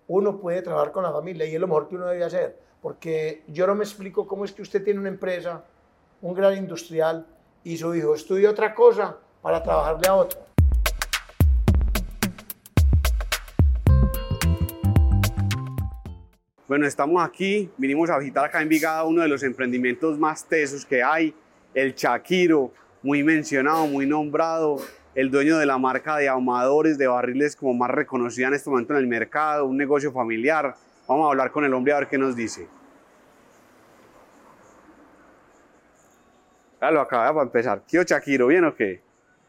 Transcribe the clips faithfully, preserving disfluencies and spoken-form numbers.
uno puede trabajar con la familia y es lo mejor que uno debe hacer. Porque yo no me explico cómo es que usted tiene una empresa, un gran industrial, y su hijo estudia otra cosa para trabajarle a otro. Bueno, estamos aquí, vinimos a visitar acá en Envigado uno de los emprendimientos más tesos que hay, el Chaquiro, muy mencionado, muy nombrado, el dueño de la marca de ahumadores de barriles como más reconocida en este momento en el mercado, un negocio familiar. Vamos a hablar con el hombre a ver qué nos dice. Ya lo acaba para empezar. ¿Qué Chaquiro? ¿Bien o qué?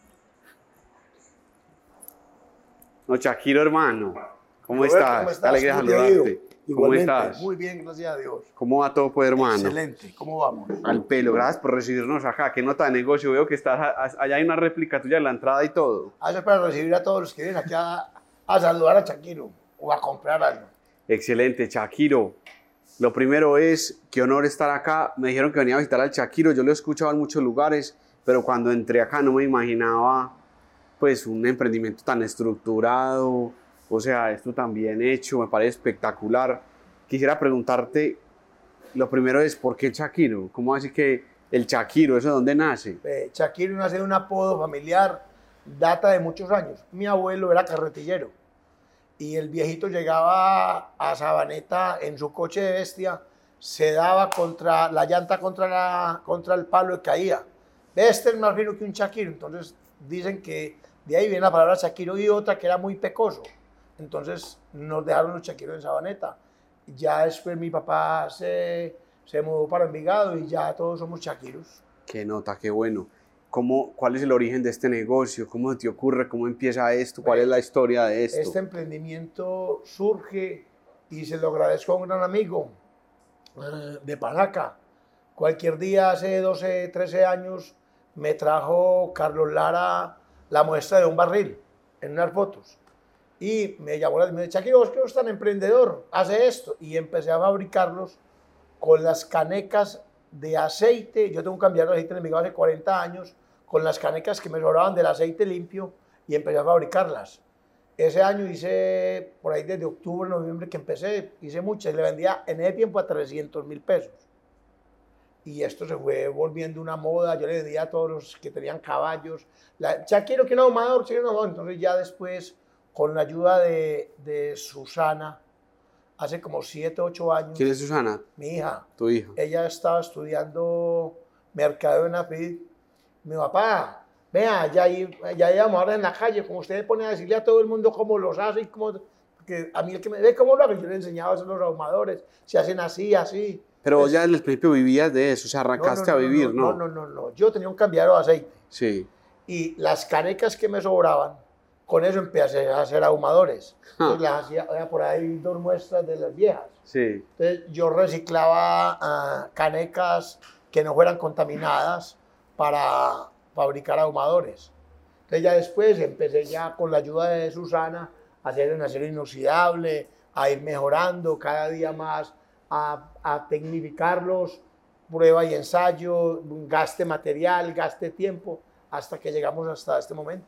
No, Chaquiro, hermano. ¿Cómo Roberto, estás? ¿cómo estás? Qué alegría ¿Cómo te ha saludarte. ido? ¿Cómo Igualmente, estás? muy bien, gracias a Dios. ¿Cómo va todo, pues, hermano? Excelente, ¿cómo vamos? Al pelo, gracias por recibirnos acá. ¿Qué nota de negocio? Veo que estás a- a- allá hay una réplica tuya en la entrada y todo. Hace para recibir a todos los que vienen aquí a, a saludar a Chaquiro o a comprar algo. Excelente, Chaquiro. Lo primero es, qué honor estar acá. Me dijeron que venía a visitar al Chaquiro. Yo lo he escuchado en muchos lugares, pero cuando entré acá no me imaginaba pues un emprendimiento tan estructurado. O sea, esto tan bien hecho, me parece espectacular. Quisiera preguntarte, lo primero es, ¿por qué Chaquiro? ¿Cómo así que el Chaquiro, eso de dónde nace? Eh, Chaquiro nace de un apodo familiar, data de muchos años. Mi abuelo era carretillero y el viejito llegaba a Sabaneta en su coche de bestia, se daba contra la llanta contra, la, contra el palo y caía. Este es más fino que un Chaquiro, entonces dicen que de ahí viene la palabra Chaquiro y otra que era muy pecoso. Entonces nos dejaron los Chaquiros en Sabaneta. Ya después mi papá se, se mudó para Envigado y ya todos somos Chaquiros. Qué nota, qué bueno. ¿Cómo, ¿Cuál es el origen de este negocio? ¿Cómo se te ocurre? ¿Cómo empieza esto? ¿Cuál es la historia de esto? Este emprendimiento surge y se lo agradezco a un gran amigo eh, de Panaca. Cualquier día, hace doce, trece años, me trajo Carlos Lara la muestra de un barril en unas fotos. Y me llamó y me dijo, Chaquiro, vos que sos tan emprendedor, hace esto. Y empecé a fabricarlos con las canecas de aceite. Yo tengo un cambiador de aceite en Envigado hace cuarenta años, con las canecas que me sobraban del aceite limpio y empecé a fabricarlas. Ese año hice, por ahí desde octubre, noviembre que empecé, hice muchas. Le vendía en ese tiempo a trescientos mil pesos. Y esto se fue volviendo una moda. Yo le vendía a todos los que tenían caballos. La, Chaquiro, que un ahumador, quiero un ahumador. Entonces ya después, con la ayuda de, de Susana, hace como siete, ocho años. ¿Quién es Susana? Mi hija. Tu hija. Ella estaba estudiando mercadeo en AFID. Mi papá, vea, ya hay, ya hay ahumadores en la calle, como usted pone a decirle a todo el mundo cómo los hace y cómo... Porque a mí el que me ve cómo lo hago, yo le enseñaba a hacer los ahumadores. Se hacen así, así. Pero vos Es, ya desde el principio vivías de eso, o sea, arrancaste no, no, no, a vivir, no, ¿no? no, no, no, no. Yo tenía un cambiador de aceite. Sí. Y las canecas que me sobraban, con eso empecé a hacer ahumadores. Ah. Entonces las hacía, había por ahí dos muestras de las viejas. Sí. Entonces yo reciclaba uh, canecas que no fueran contaminadas para fabricar ahumadores. Entonces ya después empecé ya con la ayuda de Susana a hacer un acero inoxidable, a ir mejorando cada día más, a, a tecnificarlos, prueba y ensayo, gaste material, gaste tiempo, hasta que llegamos hasta este momento.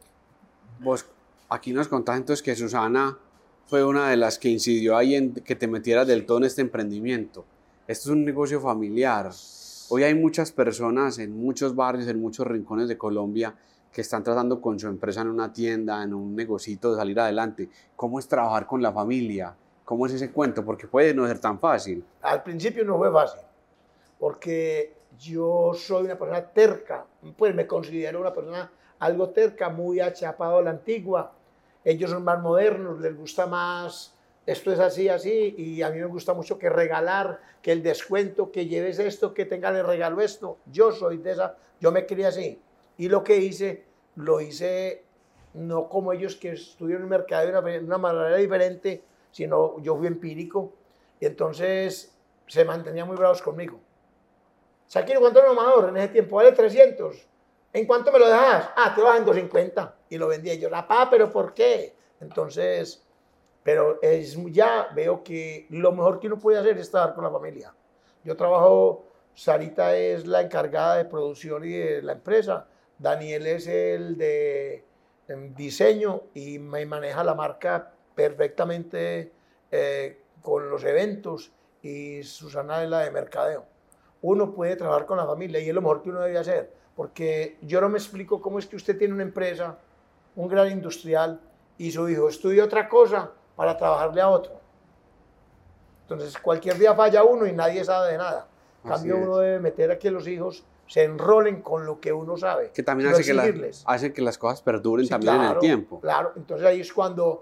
Vos aquí nos contás entonces que Susana fue una de las que incidió ahí en que te metieras del todo en este emprendimiento. Esto es un negocio familiar. Hoy hay muchas personas en muchos barrios, en muchos rincones de Colombia que están tratando con su empresa en una tienda, en un negocito de salir adelante. ¿Cómo es trabajar con la familia? ¿Cómo es ese cuento? Porque puede no ser tan fácil. Al principio no fue fácil, porque yo soy una persona terca, pues me considero una persona algo terca, muy achapado a la antigua. Ellos son más modernos, les gusta más, esto es así, así, y a mí me gusta mucho que regalar, que el descuento, que lleves esto, que tenga el regalo esto. Yo soy de esa, yo me crié así. Y lo que hice, lo hice no como ellos que estudiaron el mercado de una, de una manera diferente, sino yo fui empírico. Y entonces se mantenían muy bravos conmigo. Chaquiro, ¿cuánto es un ahumador? En ese tiempo vale trescientos. ¿En cuánto me lo dejas? Ah, te lo bajan doscientos cincuenta. Y lo vendí. Y yo, papá, ¿pero por qué? Entonces, pero es, ya veo que lo mejor que uno puede hacer es estar con la familia. Yo trabajo, Sarita es la encargada de producción y de la empresa. Daniel es el de diseño y me maneja la marca perfectamente eh, con los eventos y Susana es la de mercadeo. Uno puede trabajar con la familia y es lo mejor que uno debe hacer, porque yo no me explico cómo es que usted tiene una empresa, un gran industrial, y su hijo estudia otra cosa para trabajarle a otro. Entonces, cualquier día falla uno y nadie sabe de nada. En cambio, uno debe meter a que los hijos se enrolen con lo que uno sabe. Que también hace que, la, hace que las cosas perduren sí, también claro, en el tiempo. Claro, entonces ahí es cuando,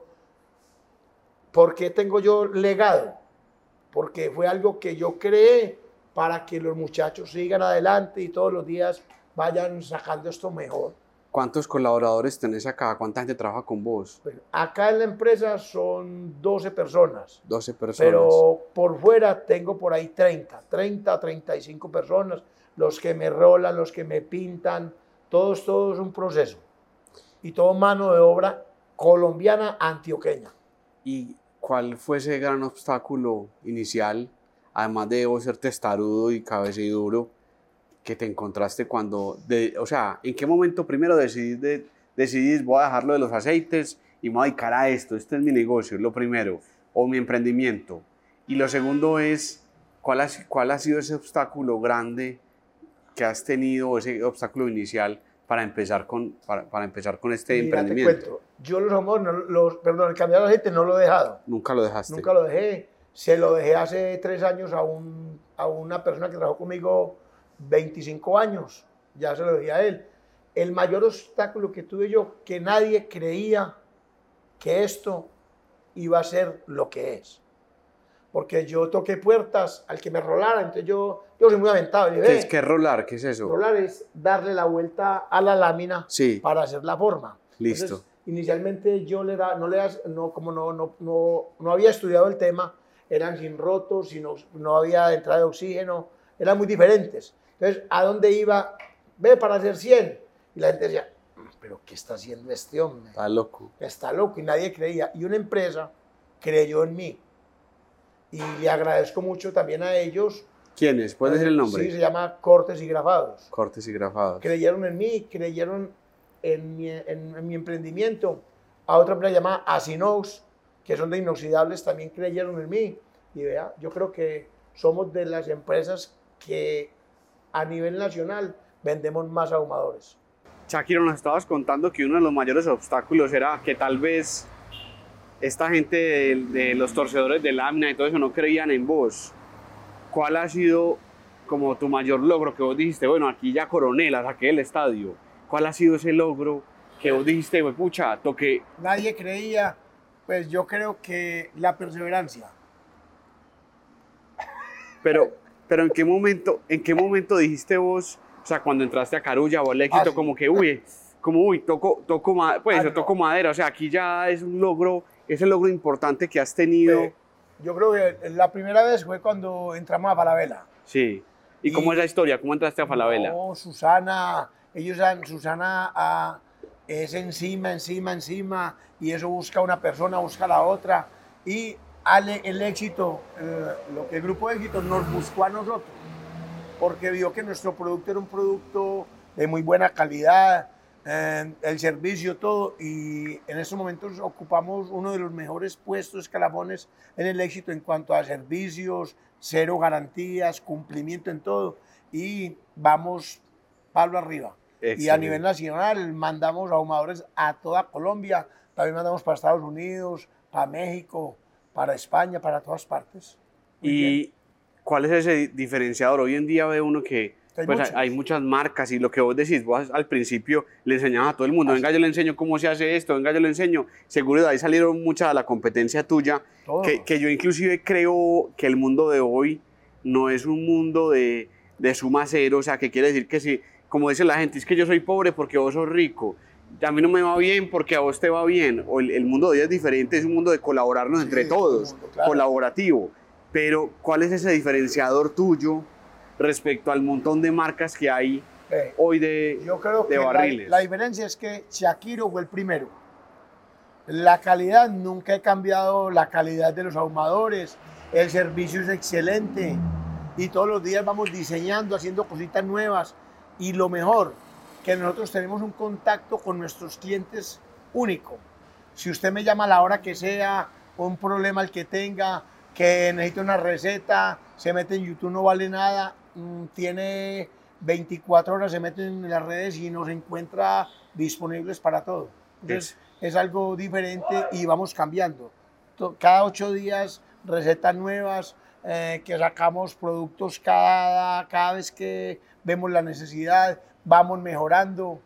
¿por qué tengo yo legado? Porque fue algo que yo creé para que los muchachos sigan adelante y todos los días vayan sacando esto mejor. ¿Cuántos colaboradores tenés acá? ¿Cuánta gente trabaja con vos? Bueno, acá en la empresa son doce personas. doce personas. Pero por fuera tengo por ahí treinta, treinta, treinta y cinco personas. Los que me rolan, los que me pintan, todo es, todo es un proceso. Y todo mano de obra colombiana antioqueña. ¿Y cuál fue ese gran obstáculo inicial, además de vos ser testarudo y cabeciduro, que te encontraste cuando, de, o sea, ¿en qué momento primero decidís, de, decidís voy a dejarlo de los aceites y me voy a dedicar a esto, este es mi negocio, lo primero, o mi emprendimiento? Y lo segundo es, ¿cuál ha, cuál ha sido ese obstáculo grande que has tenido, ese obstáculo inicial para empezar con, para, para empezar con este Mira, emprendimiento? Te cuento, yo los amor, no, los, perdón, el cambiar de aceite no lo he dejado. Nunca lo dejaste. Nunca lo dejé. Se lo dejé hace tres años a, un, a una persona que trabajó conmigo veinticinco años, ya se lo dejé a él. El mayor obstáculo que tuve yo, que nadie creía que esto iba a ser lo que es. Porque yo toqué puertas al que me rolara, entonces yo, yo soy muy aventado. ¿Qué es, ¿Qué es rolar? ¿Qué es eso? Rolar es darle la vuelta a la lámina sí. para hacer la forma. Listo. Entonces, inicialmente yo le da, no le das, no, como no, no, no, no había estudiado el tema, eran sin rotos, sino, no había entrada de oxígeno, eran muy diferentes. Entonces, ¿a dónde iba? Ve, para hacer cien. Y la gente decía, ¿pero qué está haciendo este hombre? Está loco. Está loco, y nadie creía. Y una empresa creyó en mí. Y le agradezco mucho también a ellos. ¿Quiénes? ¿Puedes decir el nombre? Sí, se llama Cortes y Grafados. Cortes y Grafados. Creyeron en mí, creyeron en mi, en, en mi emprendimiento. A otra empresa llamada Asinox, que son de inoxidables, también creyeron en mí. Y vea, yo creo que somos de las empresas que a nivel nacional vendemos más ahumadores. Shakiro, nos estabas contando que uno de los mayores obstáculos era que tal vez esta gente de, de los torcedores de lámina y todo eso no creían en vos. ¿Cuál ha sido como tu mayor logro que vos dijiste, bueno, aquí ya coroné, la saqué del estadio? ¿Cuál ha sido ese logro que vos dijiste, pues pucha, toqué? Nadie creía, pues yo creo que la perseverancia. Pero, pero ¿en qué momento, en qué momento dijiste vos, o sea, cuando entraste a Carulla o al éxito, ah, sí. como que, uy, como, uy, toco, toco, pues, ah, no. toco madera, o sea, aquí ya es un logro, es el logro importante que has tenido? Eh, yo creo que la primera vez fue cuando entramos a Falabella. Sí. ¿Y, ¿Y cómo es la historia? ¿Cómo entraste a Falabella? No, Susana, ellos han, Susana a, es encima, encima, encima, y eso busca una persona, busca la otra, y Ale, el éxito, eh, lo que el grupo de éxito nos buscó a nosotros, porque vio que nuestro producto era un producto de muy buena calidad, eh, el servicio, todo, y en estos momentos ocupamos uno de los mejores puestos, escalafones en el éxito en cuanto a servicios, cero garantías, cumplimiento en todo, y vamos palo arriba. Excelente. Y a nivel nacional mandamos ahumadores a toda Colombia, también mandamos para Estados Unidos, para México, para España, para todas partes. Muy ¿Y bien. Cuál es ese diferenciador? Hoy en día ve uno que hay, pues, hay muchas marcas y lo que vos decís, vos al principio le enseñabas a todo el mundo, Así. venga yo le enseño cómo se hace esto, venga yo le enseño, seguro de ahí salieron muchas de la competencia tuya, que, que yo inclusive creo que el mundo de hoy no es un mundo de, de suma cero, o sea, que quiere decir que si, como dice la gente, es que yo soy pobre porque vos sos rico, a mí no me va bien porque a vos te va bien, o el, el mundo de hoy es diferente, es un mundo de colaborarnos sí, entre todos, mundo, claro. colaborativo, pero ¿cuál es ese diferenciador tuyo respecto al montón de marcas que hay eh, hoy de, yo creo de que barriles? La, la diferencia es que Shakiro fue el primero. La calidad, nunca he cambiado la calidad de los ahumadores, el servicio es excelente y todos los días vamos diseñando, haciendo cositas nuevas y lo mejor, que nosotros tenemos un contacto con nuestros clientes único. Si usted me llama a la hora que sea, un problema el que tenga, que necesita una receta, se mete en YouTube, no vale nada, mmm, tiene veinticuatro horas, se mete en las redes y nos encuentra disponibles para todo. Entonces es, es algo diferente y vamos cambiando. Cada ocho días recetas nuevas, eh, que sacamos productos cada, cada vez que vemos la necesidad, vamos mejorando.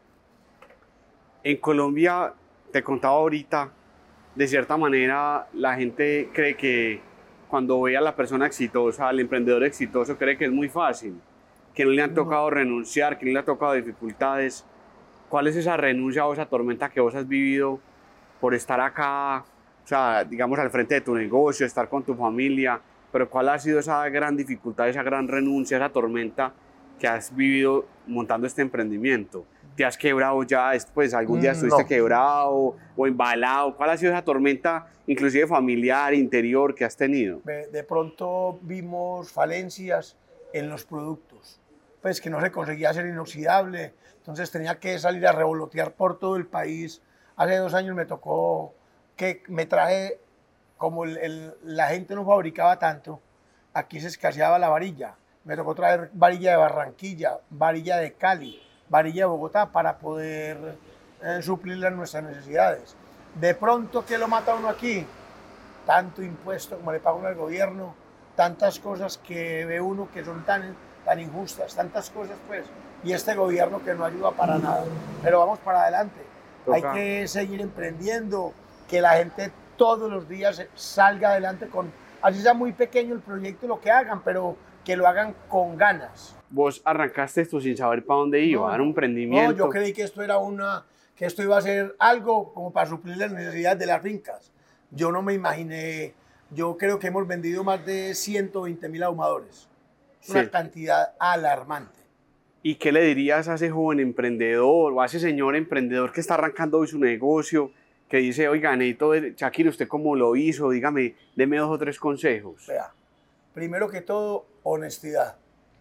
En Colombia, te contaba ahorita, de cierta manera la gente cree que cuando ve a la persona exitosa, al emprendedor exitoso, cree que es muy fácil, que no le han tocado renunciar, que no le han tocado dificultades. ¿Cuál es esa renuncia o esa tormenta que vos has vivido por estar acá, o sea, digamos, al frente de tu negocio, estar con tu familia? Pero ¿cuál ha sido esa gran dificultad, esa gran renuncia, esa tormenta que has vivido montando este emprendimiento? ¿Te has quebrado ya? Pues, ¿algún día estuviste no. quebrado o embalado? ¿Cuál ha sido esa tormenta, inclusive familiar, interior, que has tenido? De pronto vimos falencias en los productos, pues que no se conseguía ser inoxidable, entonces tenía que salir a revolotear por todo el país. Hace dos años me tocó que me traje, como el, el, la gente no fabricaba tanto, aquí se escaseaba la varilla, me tocó traer varilla de Barranquilla, varilla de Cali, varilla de Bogotá para poder eh, suplir nuestras necesidades. De pronto, ¿qué lo mata uno aquí? Tanto impuesto como le paga uno al gobierno, tantas cosas que ve uno que son tan, tan injustas, tantas cosas pues, y este gobierno que no ayuda para nada. Pero vamos para adelante. Toca. Hay que seguir emprendiendo, que la gente todos los días salga adelante con, así sea muy pequeño el proyecto, lo que hagan, pero que lo hagan con ganas. Vos arrancaste esto sin saber para dónde iba, no, era un emprendimiento. No, yo creí que esto era una, que esto iba a ser algo como para suplir las necesidades de las fincas. Yo no me imaginé, yo creo que hemos vendido más de ciento veinte mil ahumadores. Es una sí. cantidad alarmante. ¿Y qué le dirías a ese joven emprendedor o a ese señor emprendedor que está arrancando hoy su negocio, que dice, oiga, necesito ver, Shakir, ¿usted cómo lo hizo? Dígame, deme dos o tres consejos. Vea, primero que todo, honestidad.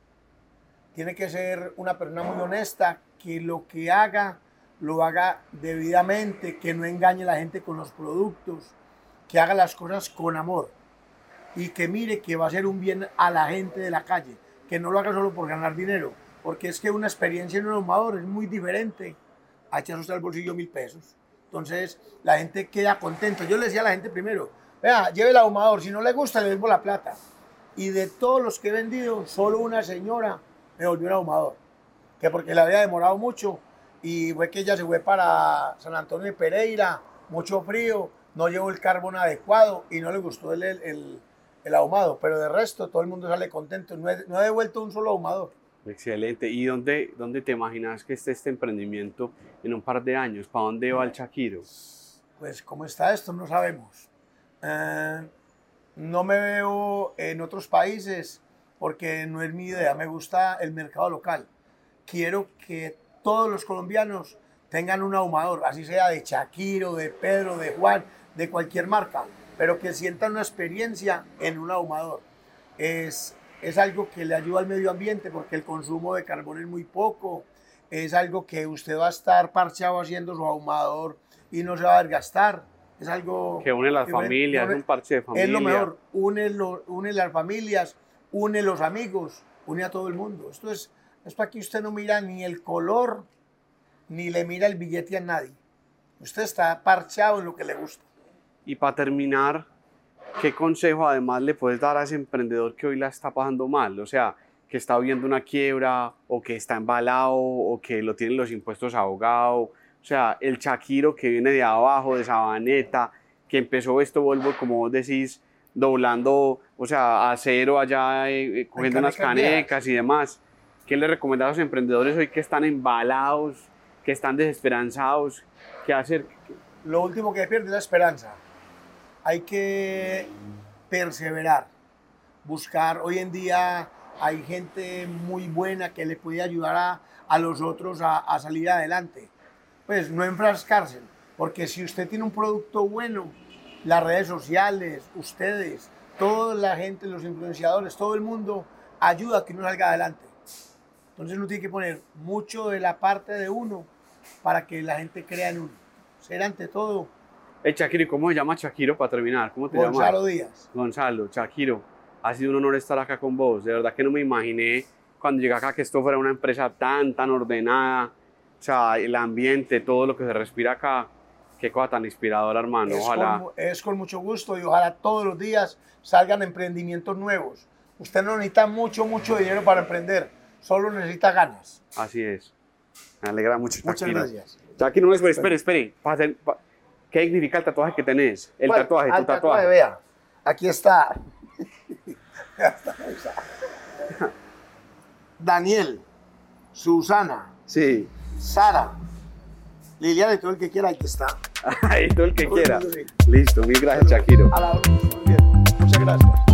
Tiene que ser una persona muy honesta, que lo que haga, lo haga debidamente, que no engañe a la gente con los productos, que haga las cosas con amor y que mire que va a hacer un bien a la gente de la calle, que no lo haga solo por ganar dinero, porque es que una experiencia en un ahumador es muy diferente a echarse al bolsillo mil pesos. Entonces la gente queda contenta. Yo le decía a la gente primero, vea, lleve el ahumador, si no le gusta le devuelvo la plata. Y de todos los que he vendido, solo una señora me volvió un ahumador, que porque le había demorado mucho y fue que ella se fue para San Antonio de Pereira, mucho frío, no llevó el carbón adecuado y no le gustó el, el, el ahumado, pero de resto todo el mundo sale contento, no he, no he devuelto un solo ahumador. Excelente. ¿Y dónde, dónde te imaginas que esté este emprendimiento en un par de años? ¿Para dónde va el Shakiro? Pues cómo está esto no sabemos. Eh, no me veo en otros países porque no es mi idea, me gusta el mercado local. Quiero que todos los colombianos tengan un ahumador, así sea de Shakiro, de Pedro, de Juan, de cualquier marca, pero que sientan una experiencia en un ahumador. Es, es algo que le ayuda al medio ambiente porque el consumo de carbón es muy poco, es algo que usted va a estar parchado haciendo su ahumador y no se va a desgastar. Es algo que une las que familias, une, es un parche de familia. Es lo mejor, une, lo, une las familias, une los amigos, une a todo el mundo. Esto es, esto aquí usted no mira ni el color, ni le mira el billete a nadie. Usted está parchado en lo que le gusta. Y para terminar, ¿qué consejo además le puedes dar a ese emprendedor que hoy la está pasando mal? O sea, que está viendo una quiebra, o que está embalado, o que lo tienen los impuestos ahogados. O sea, el Shakiro que viene de abajo, de Sabaneta, que empezó esto, vuelvo, como vos decís, doblando, o sea, acero allá, eh, cogiendo unas canecas y demás. ¿Qué le recomendás a los emprendedores hoy que están embalados, que están desesperanzados? ¿Qué hacer? Lo último que pierde es la esperanza. Hay que perseverar, buscar. Hoy en día hay gente muy buena que le puede ayudar a, a los otros a, a salir adelante. Pues no enfrascarse, porque si usted tiene un producto bueno, las redes sociales, ustedes, toda la gente, los influenciadores, todo el mundo ayuda a que uno salga adelante. Entonces uno tiene que poner mucho de la parte de uno para que la gente crea en uno. Ser ante todo Eh, Shakiro, ¿y cómo se llama Shakiro para terminar? ¿Cómo te llamas? Gonzalo Díaz. Gonzalo, Shakiro, ha sido un honor estar acá con vos. De verdad que no me imaginé cuando llegué acá que esto fuera una empresa tan, tan ordenada. O sea, el ambiente, todo lo que se respira acá. Qué cosa tan inspiradora, hermano. Es Ojalá. con, es con mucho gusto y ojalá todos los días salgan emprendimientos nuevos. Usted no necesita mucho, mucho dinero para emprender. Solo necesita ganas. Así es. Me alegra mucho, Muchas Shakiro. gracias. Shakiro, no, espere, espere, espere. Pa hacer- pa- ¿Qué significa el tatuaje que tenés? El Bueno, tatuaje, al tu tatuaje. Vea, aquí está. Daniel, Susana, Sí. Sara, Liliana y todo el que quiera, aquí está. Ahí, todo el que Todo el quiera. mundo, sí. Listo, mil gracias, Shakiro. A la orden. Muy bien. Muchas gracias.